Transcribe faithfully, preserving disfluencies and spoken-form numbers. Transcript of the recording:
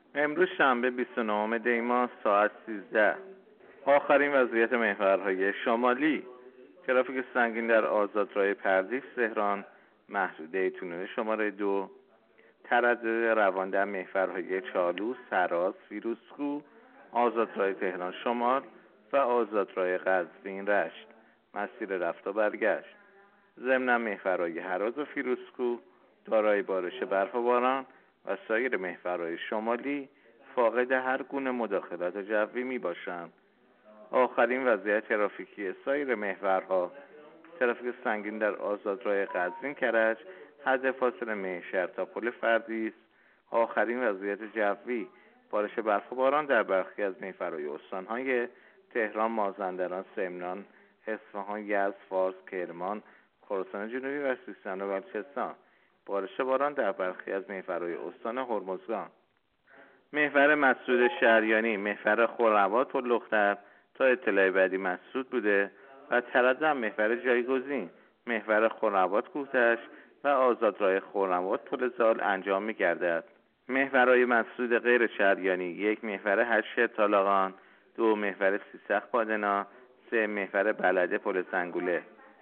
امروز شنبه بیست و نهم دی ماه ساعت سیزده. آخرین وضعیت محورهای شمالی. ترافیک سنگین در آزادراه پردیس تهران محدوده تونل شماره دو. تردد روان در محورهای چالوس، سراز، فیروزکوه، آزادراه تهران شمال و آزادراه قزوین رشت مسیر رفت و برگشت. ضمن محورهای هراز و فیروزکوه دارای بارش برف و باران و سایر محورهای شمالی فاقد هر گونه مداخلات جوی می باشند. آخرین وضعیت ترافیکی سایر محورها: ترافیک سنگین در آزادراه قزوین کرج حد فاصله مهشهر تا پل فردیس. آخرین وضعیت جوی: بارش برف و باران در برخی از محورهای استانهای تهران، مازندران، سمنان، اصفهان، یزد، فارس، کرمان، خراسان جنوبی و سیستان و بلوچستان. بارش باران در برخی از محورهای استان هرمزگان. محور مسعود شهریانی، محور خرم‌آباد و لختر تا اطلاع بعدی مسدود بوده و تردد محور جایگزین محور خرم‌آباد کوه‌دشت و آزادراه خرم‌آباد پل زال انجام می‌گردد. محورهای مسدود غیر شهریانی: یک محور هشت طالقان، دو محور سیسخ پادنا، سه محور بلده پل سنگوله.